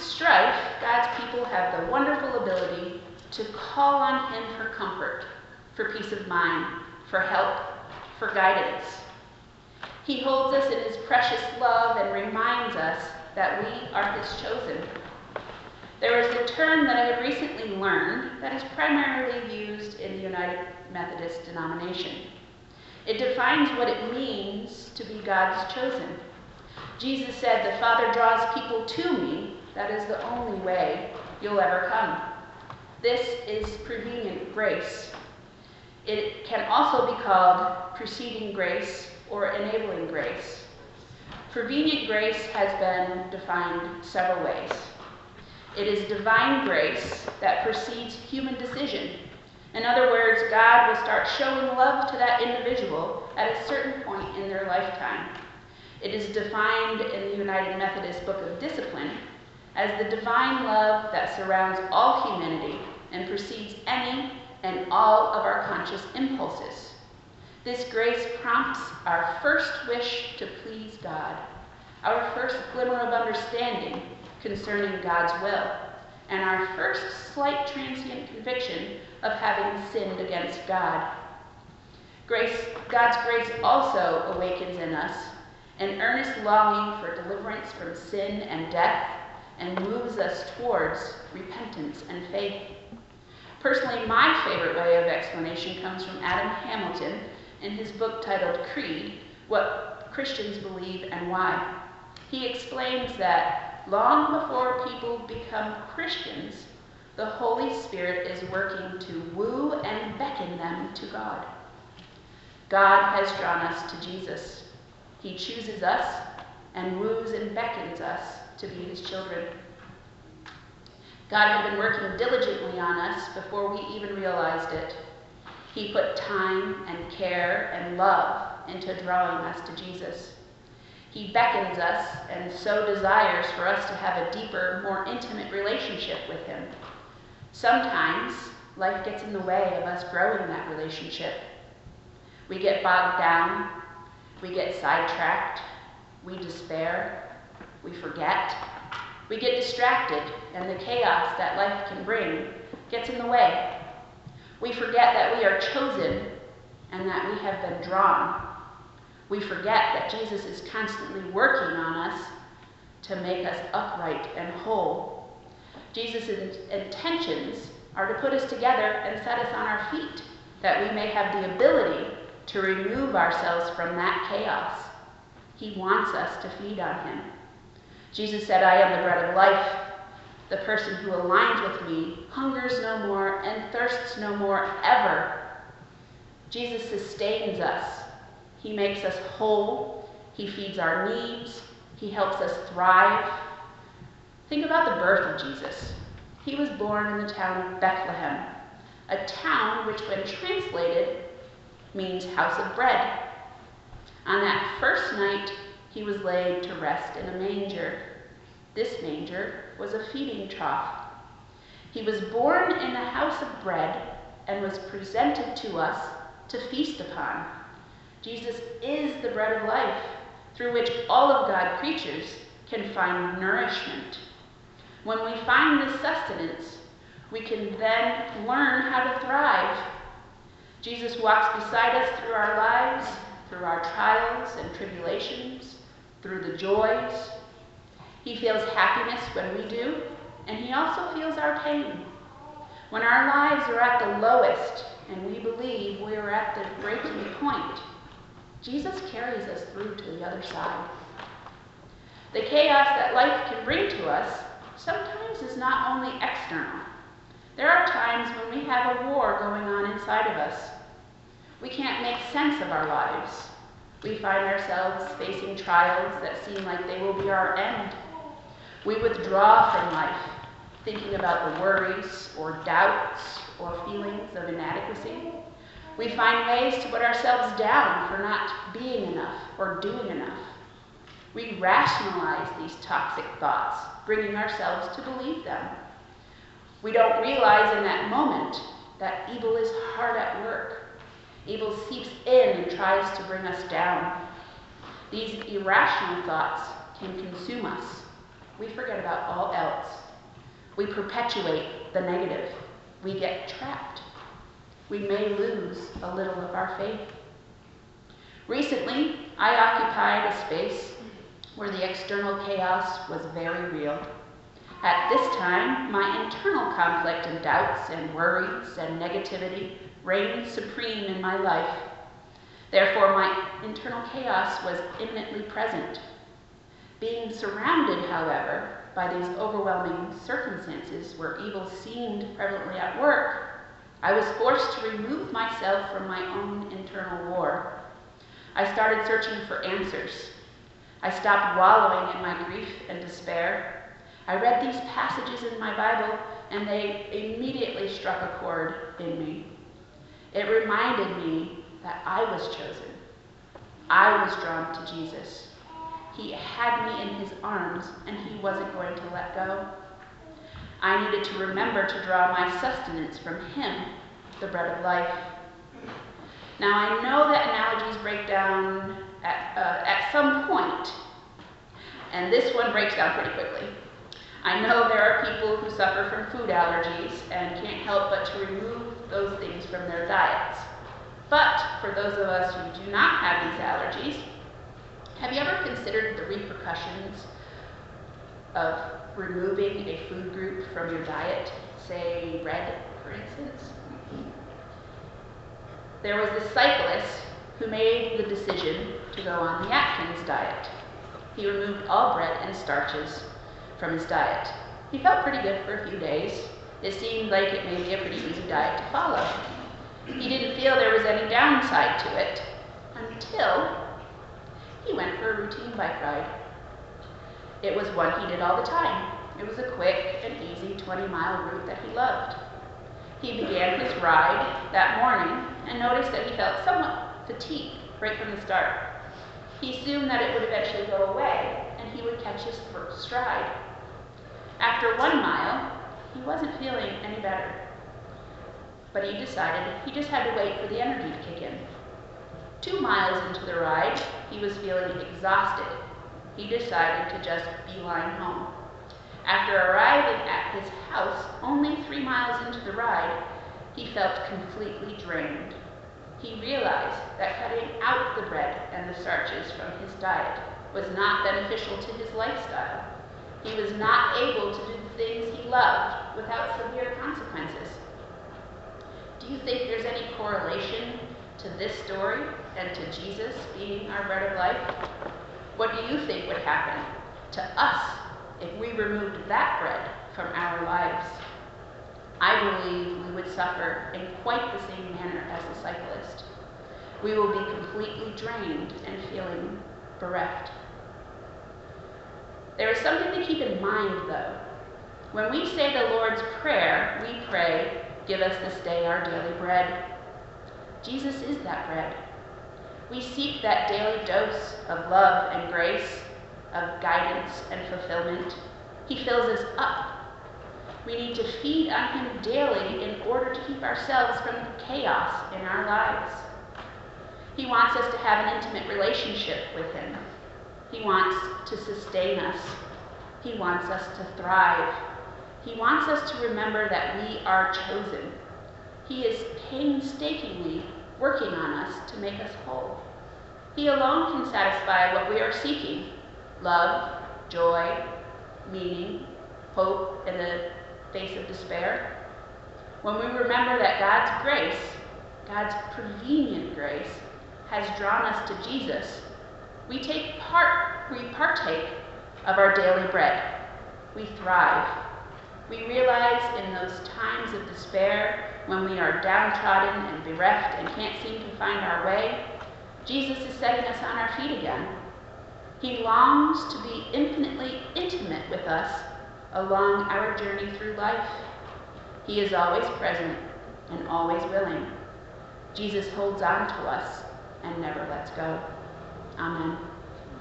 strife, God's people have the wonderful ability to call on him for comfort, for peace of mind, for help, for guidance. He holds us in his precious love and reminds us that we are his chosen. There is a term that I have recently learned that is primarily used in the United Methodist denomination. It defines what it means to be God's chosen. Jesus said, "The Father draws people to me. That is the only way you'll ever come." This is prevenient grace. It can also be called preceding grace or enabling grace. Prevenient grace has been defined several ways. It is divine grace that precedes human decision. In other words, God will start showing love to that individual at a certain point in their lifetime. It is defined in the United Methodist Book of Discipline as the divine love that surrounds all humanity and precedes any and all of our conscious impulses. This grace prompts our first wish to please God, our first glimmer of understanding concerning God's will, and our first slight transient conviction of having sinned against God. God's grace also awakens in us an earnest longing for deliverance from sin and death and moves us towards repentance and faith. Personally, my favorite way of explanation comes from Adam Hamilton in his book titled Creed, What Christians Believe and Why. He explains that long before people become Christians, the Holy Spirit is working to woo and beckon them to God. God has drawn us to Jesus. He chooses us and woos and beckons us to be his children. God had been working diligently on us before we even realized it. He put time and care and love into drawing us to Jesus. He beckons us and so desires for us to have a deeper, more intimate relationship with him. Sometimes life gets in the way of us growing that relationship. We get bogged down, we get sidetracked, we despair, we forget, we get distracted, and the chaos that life can bring gets in the way. We forget that we are chosen and that we have been drawn. We forget that Jesus is constantly working on us to make us upright and whole. Jesus' intentions are to put us together and set us on our feet, that we may have the ability to remove ourselves from that chaos. He wants us to feed on him. Jesus said, "I am the bread of life. The person who aligns with me hungers no more and thirsts no more ever." Jesus sustains us. He makes us whole. He feeds our needs. He helps us thrive. Think about the birth of Jesus. He was born in the town of Bethlehem, a town which, when translated, means house of bread. On that first night, he was laid to rest in a manger. This manger was a feeding trough. He was born in a house of bread and was presented to us to feast upon. Jesus is the bread of life, through which all of God's creatures can find nourishment. When we find this sustenance, we can then learn how to thrive. Jesus walks beside us through our lives, through our trials and tribulations, through the joys. He feels happiness when we do, and he also feels our pain. When our lives are at the lowest and we believe we are at the breaking point, Jesus carries us through to the other side. The chaos that life can bring to us sometimes is not only external. There are times when we have a war going on inside of us. We can't make sense of our lives. We find ourselves facing trials that seem like they will be our end. We withdraw from life, thinking about the worries or doubts or feelings of inadequacy. We find ways to put ourselves down for not being enough or doing enough. We rationalize these toxic thoughts, bringing ourselves to believe them. We don't realize in that moment that evil is hard at work. Evil seeps in and tries to bring us down. These irrational thoughts can consume us. we forget about all else. We perpetuate the negative. We get trapped. We may lose a little of our faith. Recently, I occupied a space where the external chaos was very real. At this time, my internal conflict and doubts and worries and negativity reigned supreme in my life. Therefore, my internal chaos was imminently present. Being surrounded, however, by these overwhelming circumstances where evil seemed prevalently at work, I was forced to remove myself from my own internal war. I started searching for answers. I stopped wallowing in my grief and despair. I read these passages in my Bible, and they immediately struck a chord in me. It reminded me that I was chosen. I was drawn to Jesus. He had me in his arms, and he wasn't going to let go. I needed to remember to draw my sustenance from him, the bread of life. Now, I know that analogies break down at some point, and this one breaks down pretty quickly. I know there are people who suffer from food allergies and can't help but to remove those things from their diets. But for those of us who do not have these allergies, have you ever considered the repercussions of removing a food group from your diet, say bread, for instance? There was this cyclist who made the decision to go on the Atkins diet. He removed all bread and starches from his diet. He felt pretty good for a few days. It seemed like it may be a pretty easy diet to follow. He didn't feel there was any downside to it until he went for a routine bike ride. It was one he did all the time. It was a quick and easy 20-mile route that he loved. He began his ride that morning and noticed that he felt somewhat fatigued right from the start. He assumed that it would eventually go away and he would catch his first stride. After 1 mile, he wasn't feeling any better. But he decided he just had to wait for the energy to kick in. 2 miles into the ride, he was feeling exhausted. He decided to just beeline home. After arriving at his house, only 3 miles into the ride, he felt completely drained. He realized that cutting out the bread and the starches from his diet was not beneficial to his lifestyle. He was not able to do the things he loved without severe consequences. Do you think there's any correlation to this story and to Jesus being our bread of life? What do you think would happen to us if we removed that bread from our lives? I believe we would suffer in quite the same manner as the cyclist. We will be completely drained and feeling bereft. There is something to keep in mind, though. When we say the Lord's Prayer, we pray, "Give us this day our daily bread." Jesus is that bread. We seek that daily dose of love and grace, of guidance and fulfillment. He fills us up. We need to feed on him daily in order to keep ourselves from the chaos in our lives. He wants us to have an intimate relationship with him. He wants to sustain us. He wants us to thrive. He wants us to remember that we are chosen. He is painstakingly working on us to make us whole. He alone can satisfy what we are seeking: love, joy, meaning, hope in the face of despair. When we remember that God's grace, God's prevenient grace, has drawn us to Jesus, we partake of our daily bread. We thrive. We realize in those times of despair, when we are downtrodden and bereft and can't seem to find our way, Jesus is setting us on our feet again. He longs to be infinitely intimate with us along our journey through life. He is always present and always willing. Jesus holds on to us and never lets go. Amen.